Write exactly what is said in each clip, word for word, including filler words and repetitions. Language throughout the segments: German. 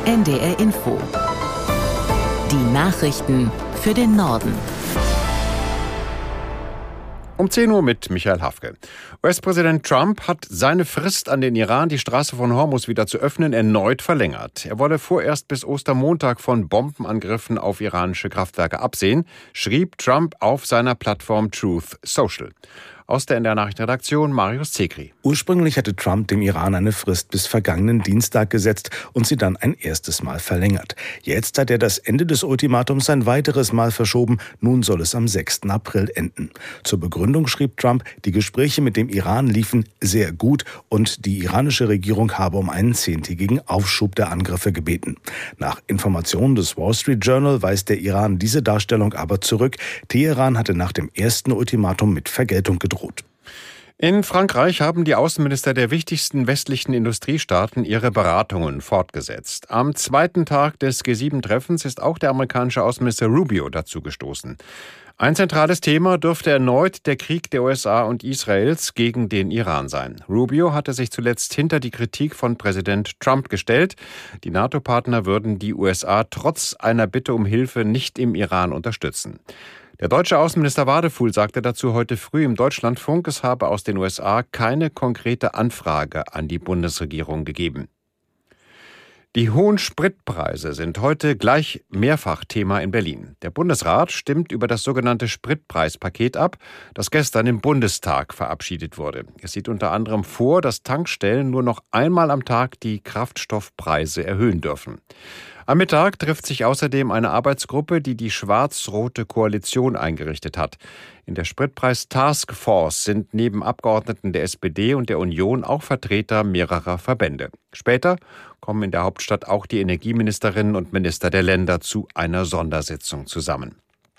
N D R Info. Die Nachrichten für den Norden. Um zehn Uhr mit Michael Hafke. U S-Präsident Trump hat seine Frist an den Iran, die Straße von Hormuz wieder zu öffnen, erneut verlängert. Er wolle vorerst bis Ostermontag von Bombenangriffen auf iranische Kraftwerke absehen, schrieb Trump auf seiner Plattform Truth Social. Aus der N D R-Nachrichtenredaktion Marius Zekri. Ursprünglich hatte Trump dem Iran eine Frist bis vergangenen Dienstag gesetzt und sie dann ein erstes Mal verlängert. Jetzt hat er das Ende des Ultimatums ein weiteres Mal verschoben. Nun soll es am sechsten April enden. Zur Begründung schrieb Trump, die Gespräche mit dem Iran liefen sehr gut und die iranische Regierung habe um einen zehntägigen Aufschub der Angriffe gebeten. Nach Informationen des Wall Street Journal weist der Iran diese Darstellung aber zurück. Teheran hatte nach dem ersten Ultimatum mit Vergeltung gedroht. In Frankreich haben die Außenminister der wichtigsten westlichen Industriestaaten ihre Beratungen fortgesetzt. Am zweiten Tag des G sieben Treffens ist auch der amerikanische Außenminister Rubio dazu gestoßen. Ein zentrales Thema dürfte erneut der Krieg der U S A und Israels gegen den Iran sein. Rubio hatte sich zuletzt hinter die Kritik von Präsident Trump gestellt. Die NATO-Partner würden die U S A trotz einer Bitte um Hilfe nicht im Iran unterstützen. Der deutsche Außenminister Wadefuhl sagte dazu heute früh im Deutschlandfunk, es habe aus den U S A keine konkrete Anfrage an die Bundesregierung gegeben. Die hohen Spritpreise sind heute gleich mehrfach Thema in Berlin. Der Bundesrat stimmt über das sogenannte Spritpreispaket ab, das gestern im Bundestag verabschiedet wurde. Es sieht unter anderem vor, dass Tankstellen nur noch einmal am Tag die Kraftstoffpreise erhöhen dürfen. Am Mittag trifft sich außerdem eine Arbeitsgruppe, die die schwarz-rote Koalition eingerichtet hat. In der Spritpreis-Taskforce sind neben Abgeordneten der S P D und der Union auch Vertreter mehrerer Verbände. Später kommen in der Hauptstadt auch die Energieministerinnen und Minister der Länder zu einer Sondersitzung zusammen.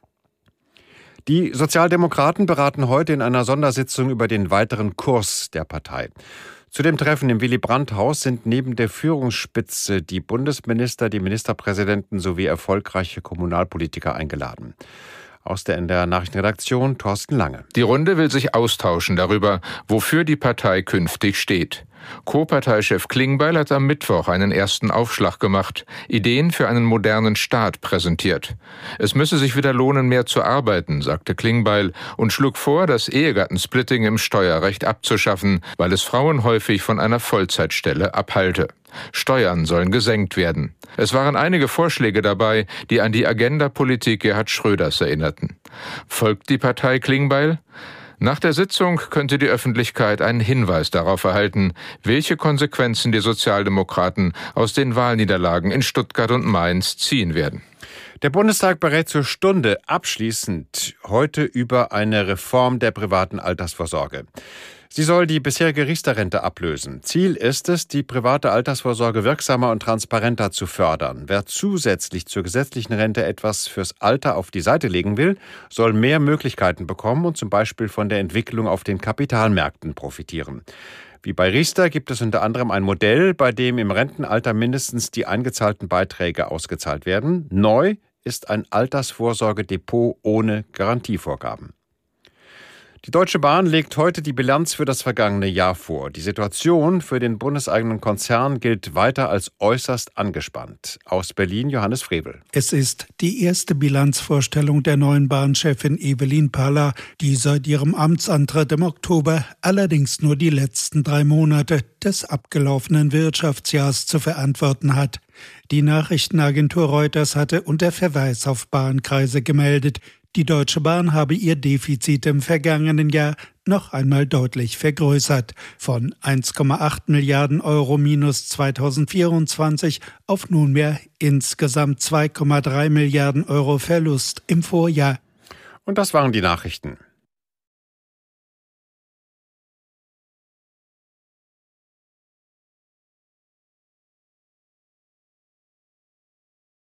Die Sozialdemokraten beraten heute in einer Sondersitzung über den weiteren Kurs der Partei. Zu dem Treffen im Willy-Brandt-Haus sind neben der Führungsspitze die Bundesminister, die Ministerpräsidenten sowie erfolgreiche Kommunalpolitiker eingeladen. Aus der N D R-Nachrichtenredaktion Thorsten Lange. Die Runde will sich austauschen darüber, wofür die Partei künftig steht. Co-Parteichef Klingbeil hat am Mittwoch einen ersten Aufschlag gemacht, Ideen für einen modernen Staat präsentiert. Es müsse sich wieder lohnen, mehr zu arbeiten, sagte Klingbeil und schlug vor, das Ehegattensplitting im Steuerrecht abzuschaffen, weil es Frauen häufig von einer Vollzeitstelle abhalte. Steuern sollen gesenkt werden. Es waren einige Vorschläge dabei, die an die Agenda-Politik Gerhard Schröders erinnerten. Folgt die Partei Klingbeil? Nach der Sitzung könnte die Öffentlichkeit einen Hinweis darauf erhalten, welche Konsequenzen die Sozialdemokraten aus den Wahlniederlagen in Stuttgart und Mainz ziehen werden. Der Bundestag berät zur Stunde abschließend heute über eine Reform der privaten Altersvorsorge. Sie soll die bisherige Riester-Rente ablösen. Ziel ist es, die private Altersvorsorge wirksamer und transparenter zu fördern. Wer zusätzlich zur gesetzlichen Rente etwas fürs Alter auf die Seite legen will, soll mehr Möglichkeiten bekommen und zum Beispiel von der Entwicklung auf den Kapitalmärkten profitieren. Wie bei Riester gibt es unter anderem ein Modell, bei dem im Rentenalter mindestens die eingezahlten Beiträge ausgezahlt werden. Neu ist ein Altersvorsorgedepot ohne Garantievorgaben. Die Deutsche Bahn legt heute die Bilanz für das vergangene Jahr vor. Die Situation für den bundeseigenen Konzern gilt weiter als äußerst angespannt. Aus Berlin Johannes Frevel. Es ist die erste Bilanzvorstellung der neuen Bahnchefin Evelyn Paller, die seit ihrem Amtsantritt im Oktober allerdings nur die letzten drei Monate des abgelaufenen Wirtschaftsjahrs zu verantworten hat. Die Nachrichtenagentur Reuters hatte unter Verweis auf Bahnkreise gemeldet, die Deutsche Bahn habe ihr Defizit im vergangenen Jahr noch einmal deutlich vergrößert, von eins Komma acht Milliarden Euro minus zweitausendvierundzwanzig auf nunmehr insgesamt zwei Komma drei Milliarden Euro Verlust im Vorjahr. Und das waren die Nachrichten.